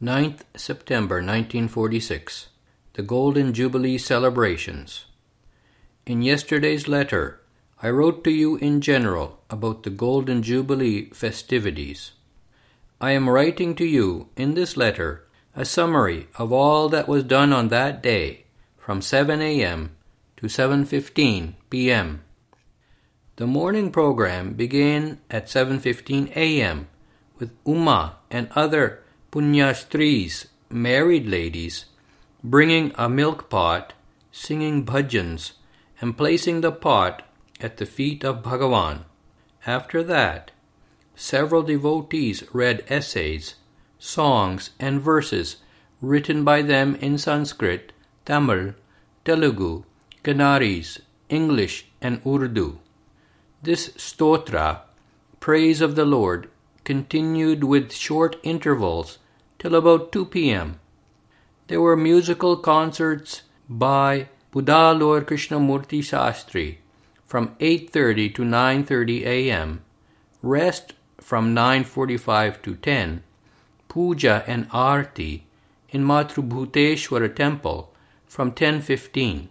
9th September 1946. The Golden Jubilee Celebrations. In yesterday's letter, I wrote to you in general about the Golden Jubilee festivities. I am writing to you in this letter a summary of all that was done on that day from 7 a.m. to 7:15 p.m. The morning program began at 7:15 a.m. with Uma and other Punyastris, married ladies, bringing a milk pot, singing bhajans, and placing the pot at the feet of Bhagavan. After that, several devotees read essays, songs, and verses written by them in Sanskrit, Tamil, Telugu, Kannadi's, English, and Urdu. This stotra, praise of the Lord, continued with short intervals till about 2 p.m. There were musical concerts by Budalur Krishnamurti Shastri from 8:30 to 9:30 a.m., rest from 9:45 to 10, puja and arti in Matrubhuteshwara temple from 10:15.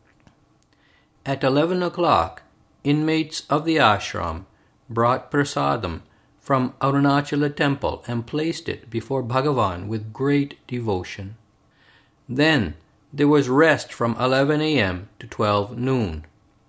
At 11 o'clock, inmates of the ashram brought prasadam from Arunachala temple and placed it before Bhagavan with great devotion. Then there was rest from 11 a.m. to 12 noon.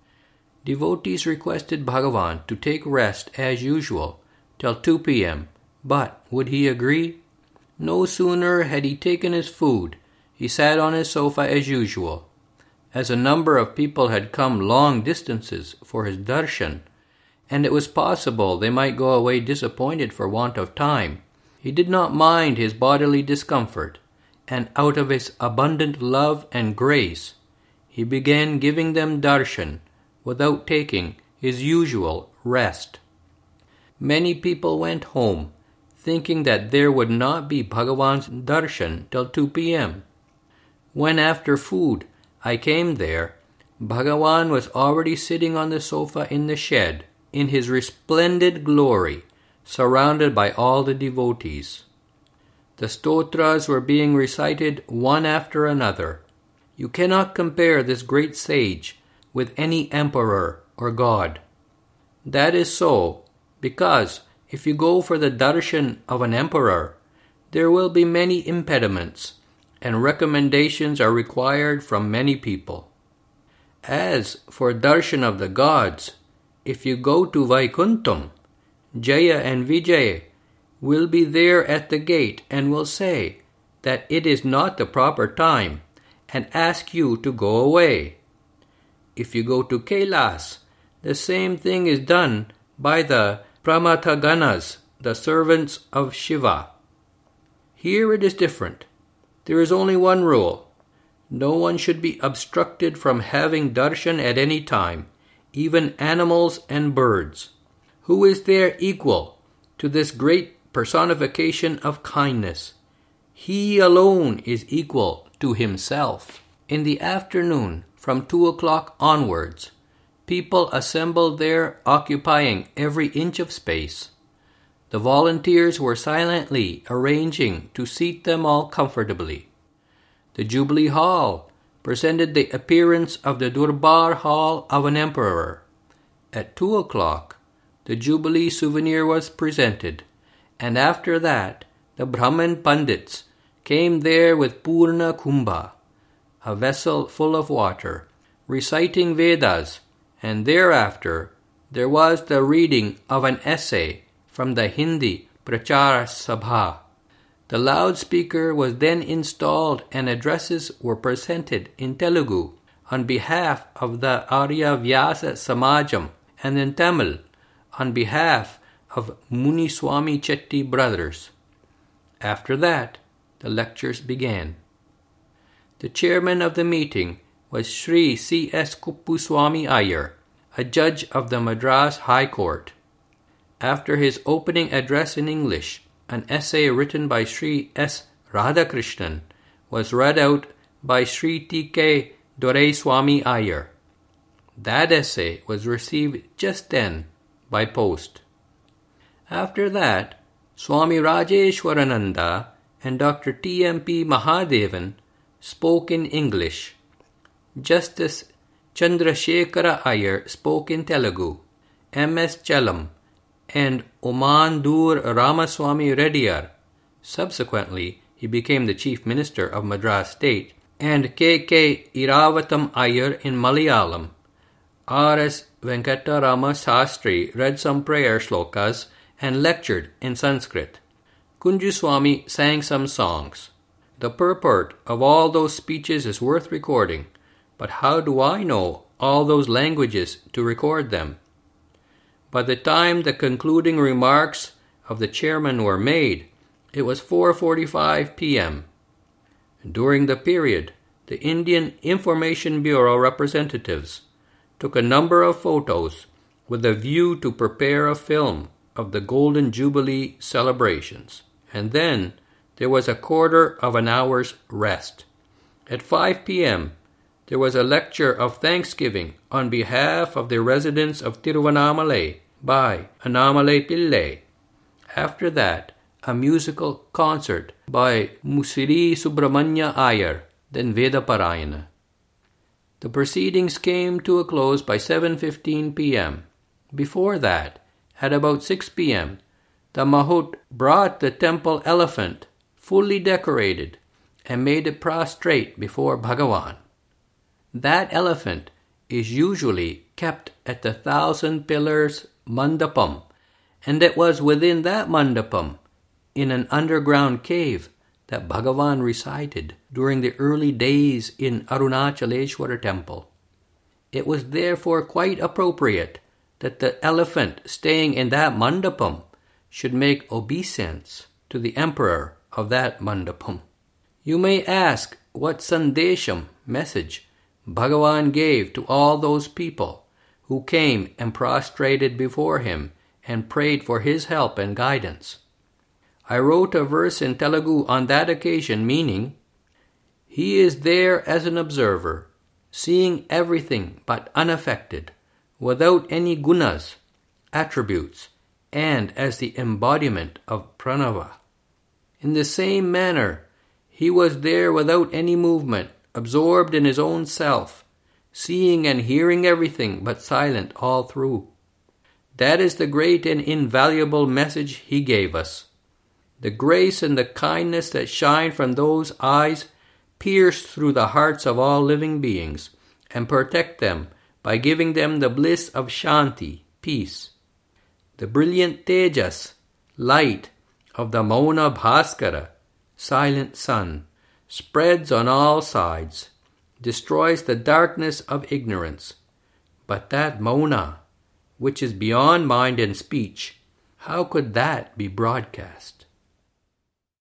Devotees requested Bhagavan to take rest as usual till 2 p.m., but would he agree? No sooner had he taken his food, he sat on his sofa as usual. As a number of people had come long distances for his darshan, and it was possible they might go away disappointed for want of time, he did not mind his bodily discomfort, and out of his abundant love and grace, he began giving them darshan without taking his usual rest. Many people went home, thinking that there would not be Bhagavan's darshan till 2 p.m. When after food I came there, Bhagavan was already sitting on the sofa in the shed, in his resplendent glory, surrounded by all the devotees. The stotras were being recited one after another. You cannot compare this great sage with any emperor or god. That is so, because if you go for the darshan of an emperor, there will be many impediments, and recommendations are required from many people. As for darshan of the gods, if you go to Vaikuntham, Jaya and Vijay will be there at the gate and will say that it is not the proper time and ask you to go away. If you go to Kailas, the same thing is done by the Pramataganas, the servants of Shiva. Here it is different. There is only one rule. No one should be obstructed from having darshan at any time, even animals and birds. Who is there equal to this great personification of kindness? He alone is equal to himself. In the afternoon, from 2 o'clock onwards, people assembled there occupying every inch of space. The volunteers were silently arranging to seat them all comfortably. The Jubilee Hall presented the appearance of the Durbar Hall of an emperor. At 2 o'clock, the Jubilee souvenir was presented, and after that, the Brahmin Pandits came there with Purna Kumbha, a vessel full of water, reciting Vedas, and thereafter there was the reading of an essay from the Hindi Prachara Sabha. The loudspeaker was then installed and addresses were presented in Telugu on behalf of the Arya Vyasa Samajam and in Tamil on behalf of Muniswami Chetty brothers. After that, the lectures began. The chairman of the meeting was Sri C.S. Kuppuswamy Iyer, a judge of the Madras High Court. After his opening address in English, an essay written by Sri S. Radhakrishnan was read out by Sri T.K. Doraiswamy Iyer. That essay was received just then by post. After that, Swami Rajeshwarananda and Dr. T.M.P. Mahadevan spoke in English. Justice Chandrasekhara Iyer spoke in Telugu. M.S. Chellam and Omandur Ramaswamy Reddyar, subsequently he became the Chief Minister of Madras State, and K.K. Iravatam Iyer in Malayalam. R.S. Venkatarama Sastri read some prayer shlokas and lectured in Sanskrit. Kunjuswamy sang some songs. The purport of all those speeches is worth recording, but how do I know all those languages to record them? By the time the concluding remarks of the chairman were made, it was 4:45 p.m. During the period, the Indian Information Bureau representatives took a number of photos with a view to prepare a film of the Golden Jubilee celebrations. And then there was a quarter of an hour's rest. At 5 p.m., there was a lecture of thanksgiving on behalf of the residents of Tiruvannamalai by Annamalai Pillai. After that, a musical concert by Musiri Subramanya Iyer, then Vedaparayana. The proceedings came to a close by 7:15 p.m. Before that, at about 6 p.m., the Mahout brought the temple elephant, fully decorated, and made it prostrate before Bhagavan. That elephant is usually kept at the 1,000 Pillars Mandapam, and it was within that Mandapam, in an underground cave, that Bhagavan resided during the early days in Arunachaleshwara temple. It was therefore quite appropriate that the elephant staying in that Mandapam should make obeisance to the emperor of that Mandapam. You may ask what Sandesham, message, Bhagavan gave to all those people who came and prostrated before him and prayed for his help and guidance. I wrote a verse in Telugu on that occasion meaning, "He is there as an observer, seeing everything but unaffected, without any gunas, attributes, and as the embodiment of pranava. In the same manner, he was there without any movement, absorbed in his own self, seeing and hearing everything but silent all through. That is the great and invaluable message he gave us. The grace and the kindness that shine from those eyes pierce through the hearts of all living beings and protect them by giving them the bliss of Shanti, peace. The brilliant Tejas, light, of the Mauna Bhaskara, silent sun, spreads on all sides, destroys the darkness of ignorance. But that Mauna, which is beyond mind and speech, how could that be broadcast?